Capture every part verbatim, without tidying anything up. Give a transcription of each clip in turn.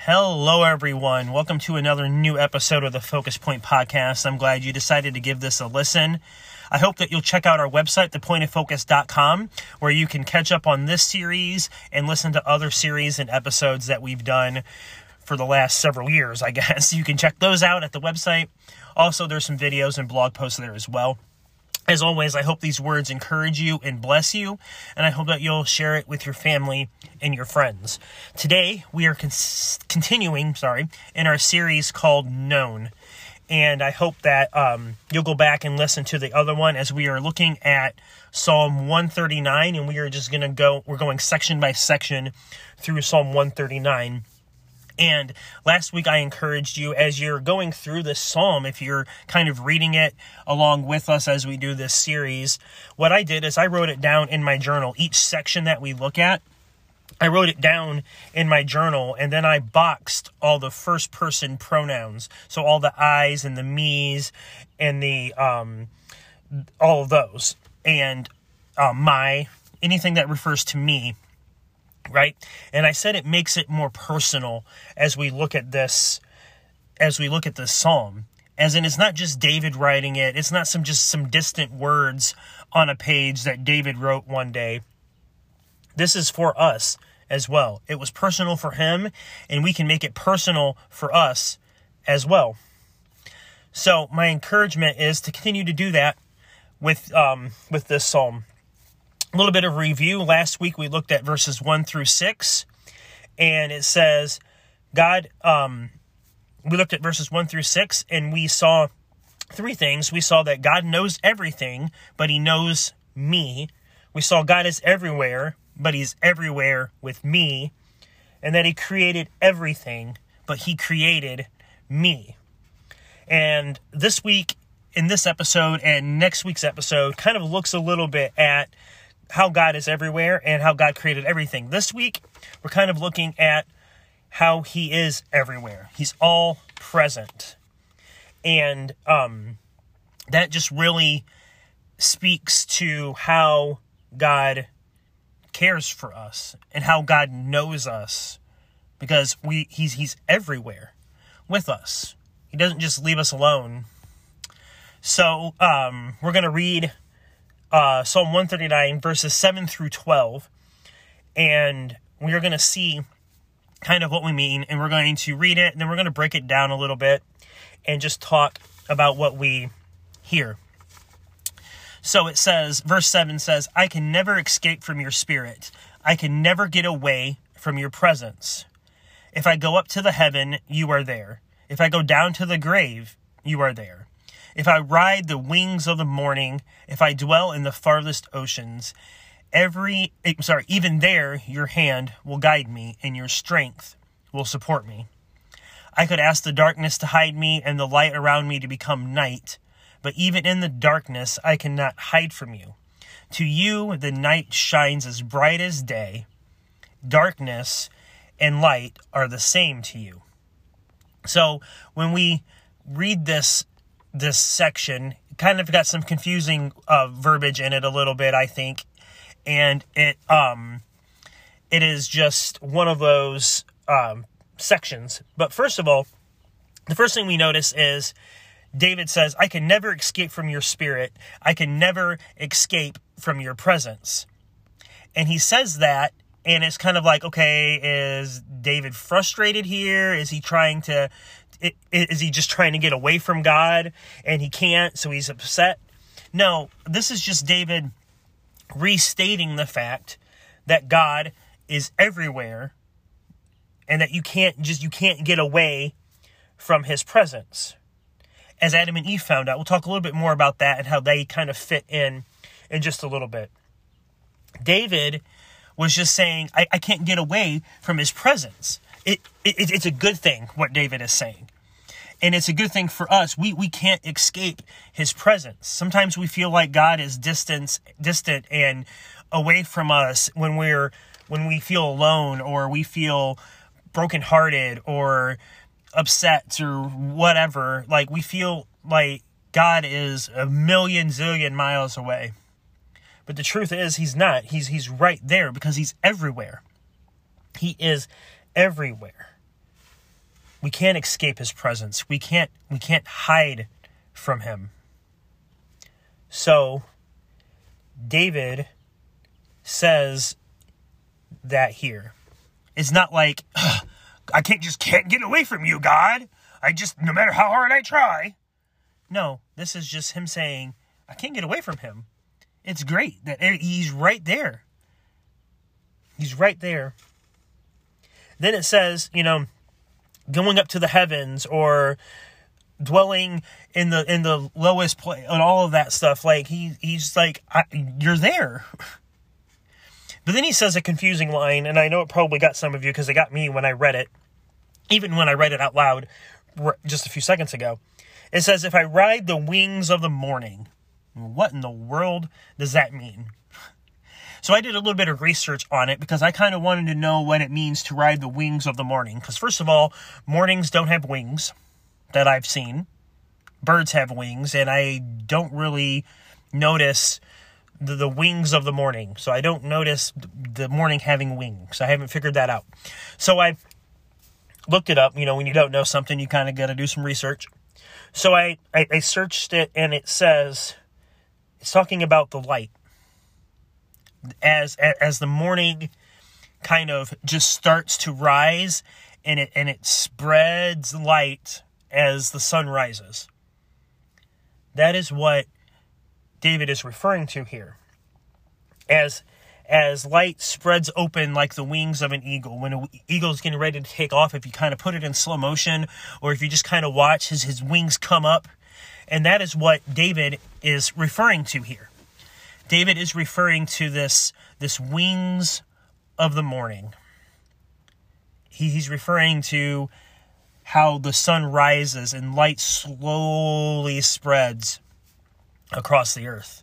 Hello, everyone. Welcome to another new episode of the Focus Point Podcast. I'm glad you decided to give this a listen. I hope that you'll check out our website, the point of focus dot com, where you can catch up on this series and listen to other series and episodes that we've done for the last several years, I guess. You can check those out at the website. Also, there's some videos and blog posts there as well. As always, I hope these words encourage you and bless you, and I hope that you'll share it with your family and your friends. Today, we are con- continuing, sorry, in our series called Known, and I hope that um, you'll go back and listen to the other one as we are looking at Psalm one thirty-nine, and we are just going to go, we're going section by section through Psalm one thirty-nine. And last week I encouraged you, as you're going through this psalm, if you're kind of reading it along with us as we do this series, what I did is I wrote it down in my journal. Each section that we look at, I wrote it down in my journal, and then I boxed all the first person pronouns. So all the I's and the me's and the, um, all of those. And uh, my, anything that refers to me. Right? And I said it makes it more personal as we look at this, as we look at this psalm. As in, it's not just David writing it. It's not some just some distant words on a page that David wrote one day. This is for us as well. It was personal for him, and we can make it personal for us as well. So my encouragement is to continue to do that with um, with this psalm. A little bit of review. Last week we looked at verses one through six, and it says, God, um, we looked at verses one through six, and we saw three things. We saw that God knows everything, but he knows me. We saw God is everywhere, but he's everywhere with me, and that he created everything, but he created me. And this week, in this episode and next week's episode, kind of looks a little bit at how God is everywhere and how God created everything. This week, we're kind of looking at how he is everywhere. He's all present. And um, that just really speaks to how God cares for us and how God knows us, because we he's he's everywhere with us. He doesn't just leave us alone. So um, we're going to read Uh, Psalm one thirty-nine, verses seven through twelve, and we are going to see kind of what we mean, and we're going to read it, and then we're going to break it down a little bit, and just talk about what we hear. So it says, verse seven says, I can never escape from your spirit. I can never get away from your presence. If I go up to the heaven, you are there. If I go down to the grave, you are there. If I ride the wings of the morning, if I dwell in the farthest oceans, every, sorry, even there your hand will guide me, and your strength will support me. I could ask the darkness to hide me and the light around me to become night, but even in the darkness I cannot hide from you. To you the night shines as bright as day. Darkness and light are the same to you. So when we read this this section, kind of got some confusing uh, verbiage in it a little bit, I think. And it um, it is just one of those um, sections. But first of all, the first thing we notice is David says, I can never escape from your spirit. I can never escape from your presence. And he says that, and it's kind of like, okay, is David frustrated here? Is he trying to... Is he just trying to get away from God and he can't, so he's upset? No, this is just David restating the fact that God is everywhere and that you can't just, you can't get away from his presence. As Adam and Eve found out, we'll talk a little bit more about that and how they kind of fit in in just a little bit. David was just saying, I, I can't get away from his presence. It, it it's a good thing what David is saying. And it's a good thing for us. We we can't escape his presence. Sometimes we feel like God is distant distant and away from us when we're when we feel alone, or we feel brokenhearted or upset or whatever. Like we feel like God is a million zillion miles away. But the truth is he's not. He's he's right there because he's everywhere. He is everywhere. We can't escape his presence. We can't, we can't hide from him. So David says that here. It's not like, I can't just can't get away from you, God. I just, no matter how hard I try. No, this is just him saying, I can't get away from him. It's great that he's right there. He's right there. Then it says, you know, going up to the heavens or dwelling in the in the lowest place and all of that stuff. Like he he's like, I, you're there. But then he says a confusing line, and I know it probably got some of you because it got me when I read it, even when I read it out loud just a few seconds ago. It says, if I ride the wings of the morning. What in the world does that mean? So I did a little bit of research on it because I kind of wanted to know what it means to ride the wings of the morning. Because first of all, mornings don't have wings that I've seen. Birds have wings, and I don't really notice the, the wings of the morning. So I don't notice the morning having wings. I haven't figured that out. So I looked it up. You know, when you don't know something, you kind of got to do some research. So I, I, I searched it, and it says, it's talking about the light. As as the morning kind of just starts to rise, and it and it spreads light as the sun rises. That is what David is referring to here. As as light spreads open like the wings of an eagle. When an eagle is getting ready to take off, if you kind of put it in slow motion, or if you just kind of watch his, his wings come up. And that is what David is referring to here. David is referring to this, this wings of the morning. He, he's referring to how the sun rises and light slowly spreads across the earth.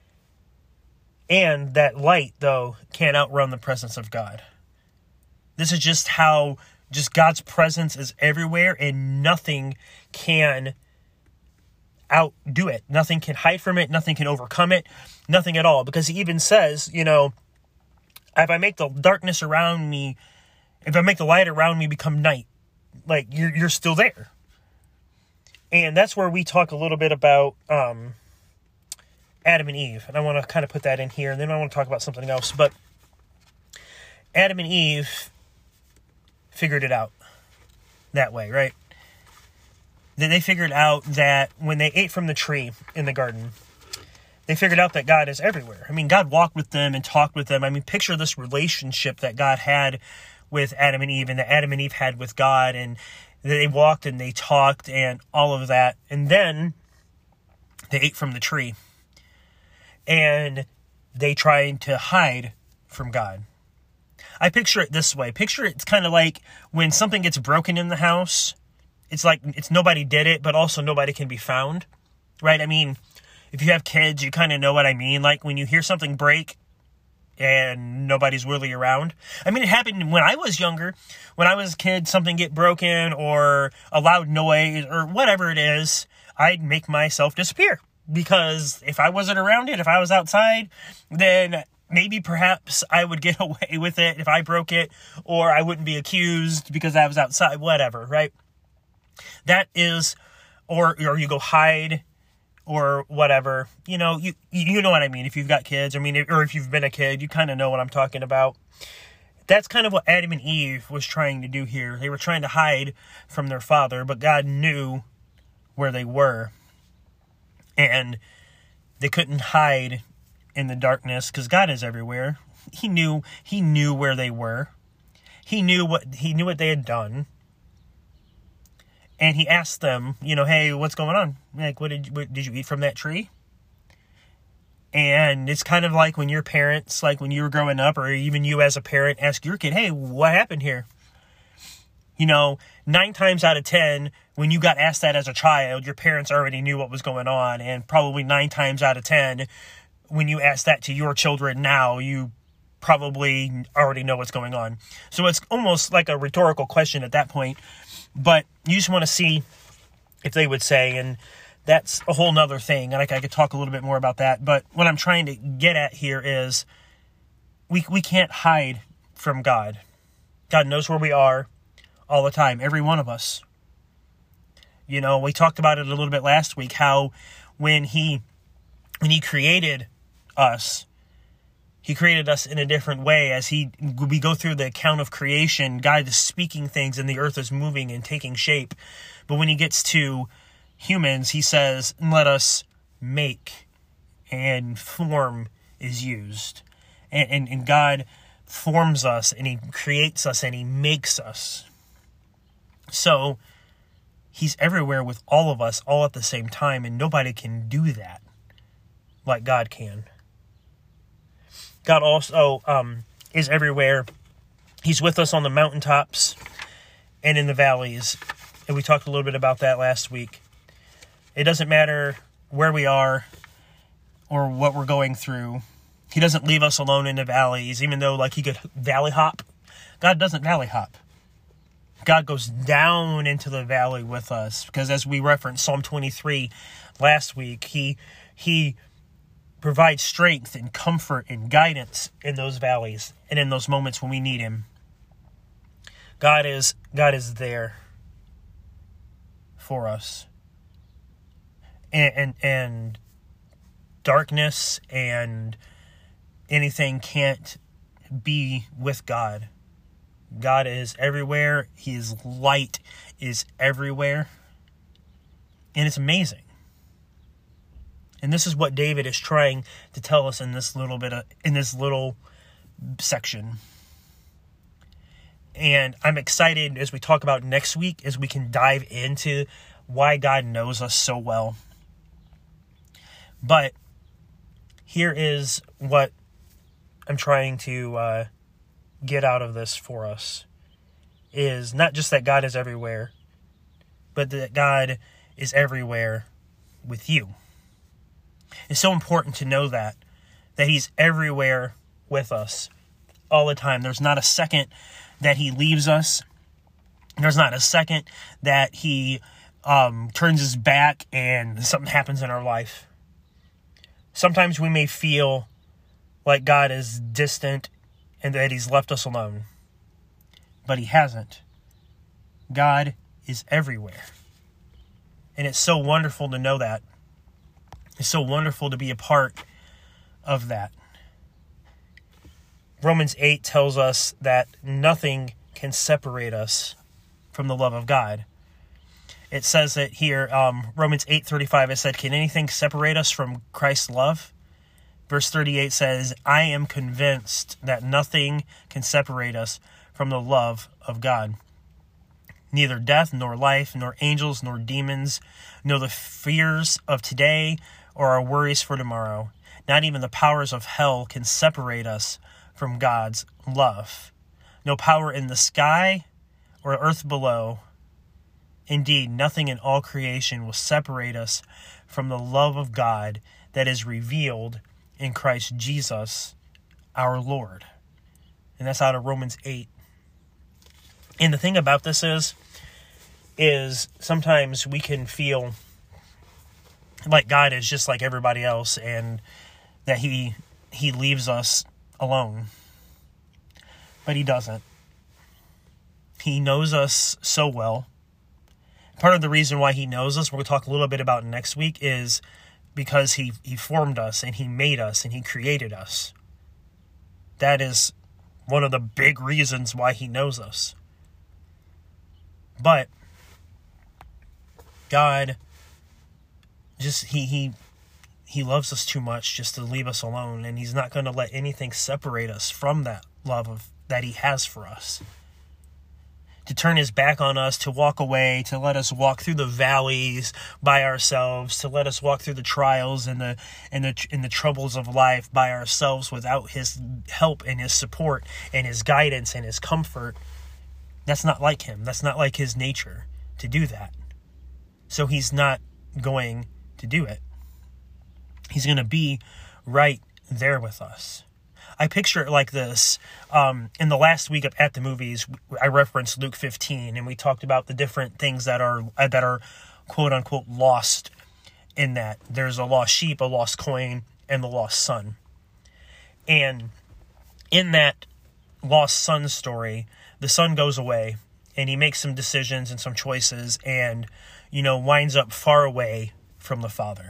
And that light, though, can't outrun the presence of God. This is just how just God's presence is everywhere, and nothing can outdo it. Nothing can hide from it. Nothing can overcome it. Nothing at all. Because he even says, you know, if I make the darkness around me, if I make the light around me become night, like you're you're still there. And that's where we talk a little bit about um, Adam and Eve. And I want to kind of put that in here. And then I want to talk about something else. But Adam and Eve figured it out that way, right? Then they figured out that when they ate from the tree in the garden, they figured out that God is everywhere. I mean, God walked with them and talked with them. I mean, picture this relationship that God had with Adam and Eve and that Adam and Eve had with God. And they walked and they talked and all of that. And then they ate from the tree. And they tried to hide from God. I picture it this way. Picture it's kind of like when something gets broken in the house. It's like it's nobody did it, but also nobody can be found, right? I mean, if you have kids, you kind of know what I mean. Like when you hear something break and nobody's really around. I mean, it happened when I was younger. When I was a kid, something get broken or a loud noise or whatever it is, I'd make myself disappear. Because if I wasn't around it, if I was outside, then maybe perhaps I would get away with it if I broke it, or I wouldn't be accused because I was outside, whatever, right? That is, or or you go hide, or whatever. You know, you you know what I mean. If you've got kids, I mean, or if you've been a kid, you kind of know what I'm talking about. That's kind of what Adam and Eve was trying to do here. They were trying to hide from their father, but God knew where they were, and they couldn't hide in the darkness because God is everywhere. He knew. He knew where they were. He knew what he knew what they had done. And he asked them, you know, hey, what's going on? Like, what did you, what, did you eat from that tree? And it's kind of like when your parents, like when you were growing up, or even you as a parent, ask your kid, hey, what happened here? You know, nine times out of ten, when you got asked that as a child, your parents already knew what was going on. And probably nine times out of ten, when you ask that to your children now, you probably already know what's going on. So it's almost like a rhetorical question at that point. But you just want to see if they would say, and that's a whole nother thing. And I, I could talk a little bit more about that. But what I'm trying to get at here is we we can't hide from God. God knows where we are all the time, every one of us. You know, we talked about it a little bit last week, how when he when he created us, he created us in a different way. As he we go through the account of creation, God is speaking things and the earth is moving and taking shape. But when he gets to humans, he says, let us make, and form is used. And, and, and God forms us, and he creates us, and he makes us. So he's everywhere with all of us all at the same time, and nobody can do that like God can. God also um, is everywhere. He's with us on the mountaintops and in the valleys. And we talked a little bit about that last week. It doesn't matter where we are or what we're going through. He doesn't leave us alone in the valleys, even though like he could valley hop. God doesn't valley hop. God goes down into the valley with us, because as we referenced Psalm twenty-three last week, he he provides strength and comfort and guidance in those valleys and in those moments when we need him. God is God is there for us. And and, and darkness and anything can't be with God. God is everywhere. His light is everywhere. And it's amazing. And this is what David is trying to tell us in this little bit of, in this little section. And I'm excited as we talk about next week, as we can dive into why God knows us so well. But here is what I'm trying to uh, get out of this for us, is not just that God is everywhere, but that God is everywhere with you. It's so important to know that, that he's everywhere with us all the time. There's not a second that he leaves us. There's not a second that he um, turns his back and something happens in our life. Sometimes we may feel like God is distant and that he's left us alone. But he hasn't. God is everywhere. And it's so wonderful to know that. It's so wonderful to be a part of that. Romans eight tells us that nothing can separate us from the love of God. It says it here, um, Romans eight thirty-five, it said, can anything separate us from Christ's love? Verse thirty-eight says, I am convinced that nothing can separate us from the love of God. Neither death, nor life, nor angels, nor demons, nor the fears of today, or our worries for tomorrow. Not even the powers of hell can separate us from God's love. No power in the sky or earth below. Indeed, nothing in all creation will separate us from the love of God that is revealed in Christ Jesus, our Lord. And that's out of Romans eight. And the thing about this is, is sometimes we can feel like God is just like everybody else, and that he he leaves us alone. But he doesn't. He knows us so well. Part of the reason why he knows us, we're going to talk a little bit about next week, is because he, he formed us, and he made us, and he created us. That is one of the big reasons why he knows us. But God just, he he he loves us too much just to leave us alone, and he's not going to let anything separate us from that love of that he has for us. To turn his back on us, to walk away, to let us walk through the valleys by ourselves, to let us walk through the trials and the and the and the troubles of life by ourselves without his help and his support and his guidance and his comfort. That's not like him. That's not like his nature to do that. So he's not going to do it. He's going to be right there with us. I picture it like this. Um, in the last week of At the Movies, I referenced Luke fifteen, and we talked about the different things that are that are quote unquote lost in that. There's a lost sheep, a lost coin, and the lost son. And in that lost son story, the son goes away, and he makes some decisions and some choices, and you know, winds up far away from the Father.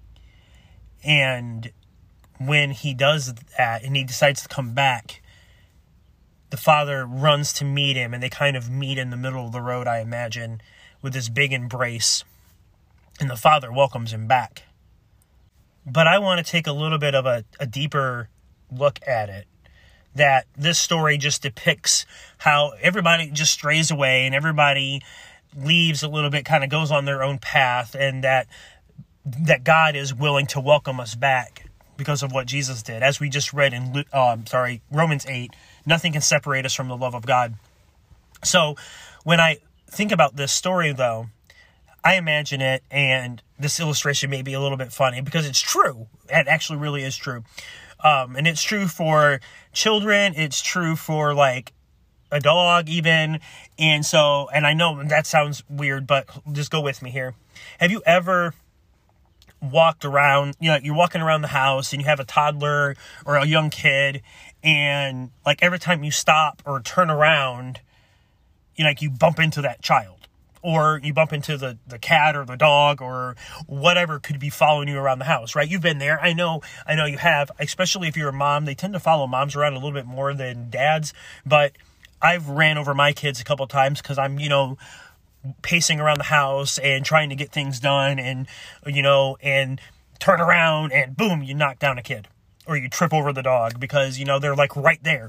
And when he does that and he decides to come back, the Father runs to meet him, and they kind of meet in the middle of the road, I imagine, with this big embrace. And the Father welcomes him back. But I want to take a little bit of a, a deeper look at it. That this story just depicts how everybody just strays away and everybody leaves a little bit, kind of goes on their own path, and that that God is willing to welcome us back because of what Jesus did. As we just read in um, sorry Romans eight, nothing can separate us from the love of God. So when I think about this story, though, I imagine it, and this illustration may be a little bit funny because it's true. It actually really is true. Um, and it's true for children. It's true for like a dog even. And so, and I know that sounds weird, but just go with me here. Have you ever walked around, you know, you're walking around the house and you have a toddler or a young kid, and like every time you stop or turn around, you know, like you bump into that child, or you bump into the, the cat or the dog or whatever could be following you around the house, right? You've been there. I know, I know you have, especially if you're a mom. They tend to follow moms around a little bit more than dads, but I've ran over my kids a couple of times because I'm, you know, pacing around the house and trying to get things done, and, you know, and turn around and boom, you knock down a kid, or you trip over the dog because, you know, they're like right there.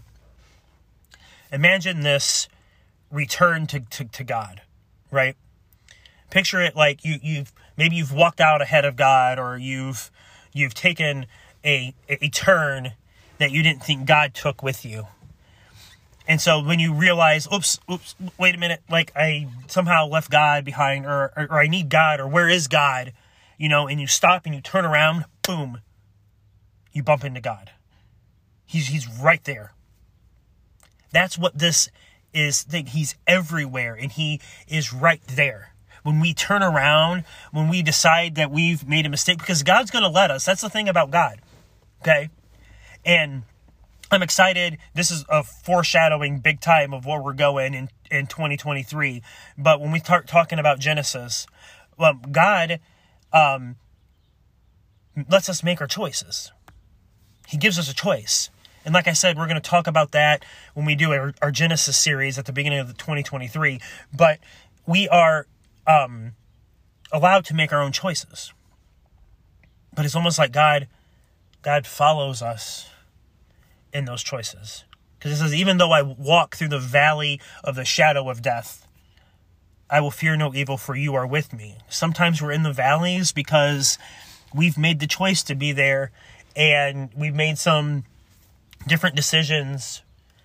Imagine this return to, to, to God, right? Picture it like you, you've, maybe you've walked out ahead of God, or you've, you've taken a, a turn that you didn't think God took with you. And so when you realize, oops, oops, wait a minute, like I somehow left God behind, or, or, or I need God, or where is God? You know, and you stop and you turn around, boom, you bump into God. He's, he's right there. That's what this is. Thing. He's everywhere, and he is right there. When we turn around, when we decide that we've made a mistake, because God's going to let us. That's the thing about God. Okay. And I'm excited. This is a foreshadowing big time of where we're going in, in twenty twenty-three. But when we start talking about Genesis, well, God um, lets us make our choices. He gives us a choice. And like I said, we're going to talk about that when we do our, our Genesis series at the beginning of the twenty twenty-three. But we are um, allowed to make our own choices. But it's almost like God, God follows us in those choices. Because it says, even though I walk through the valley of the shadow of death, I will fear no evil, for you are with me. Sometimes we're in the valleys because we've made the choice to be there, and we've made some different decisions,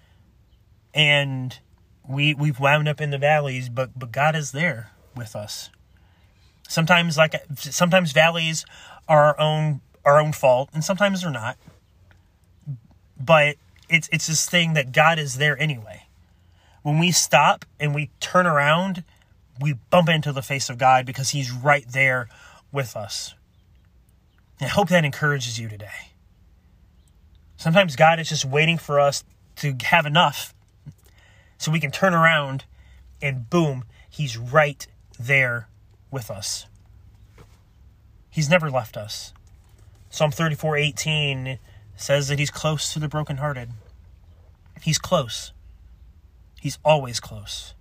and we, we've wound up in the valleys, but, but God is there with us. Sometimes, like, sometimes valleys are our own, our own fault, and sometimes they're not. But it's it's this thing that God is there anyway. When we stop and we turn around, we bump into the face of God because he's right there with us. And I hope that encourages you today. Sometimes God is just waiting for us to have enough so we can turn around and boom, he's right there with us. He's never left us. Psalm thirty-four eighteen says that he's close to the brokenhearted. He's close. He's always close.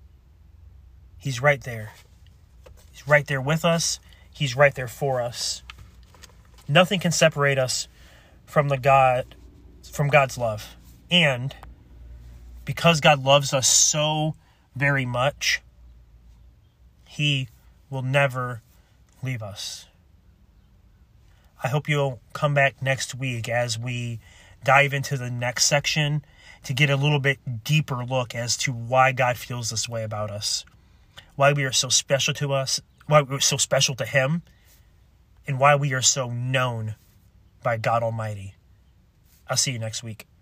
He's right there. He's right there with us. He's right there for us. Nothing can separate us from the God, from God's love. And because God loves us so very much, he will never leave us. I hope you'll come back next week as we dive into the next section to get a little bit deeper look as to why God feels this way about us, why we are so special to us, why we're so special to him, and why we are so known by God Almighty. I'll see you next week.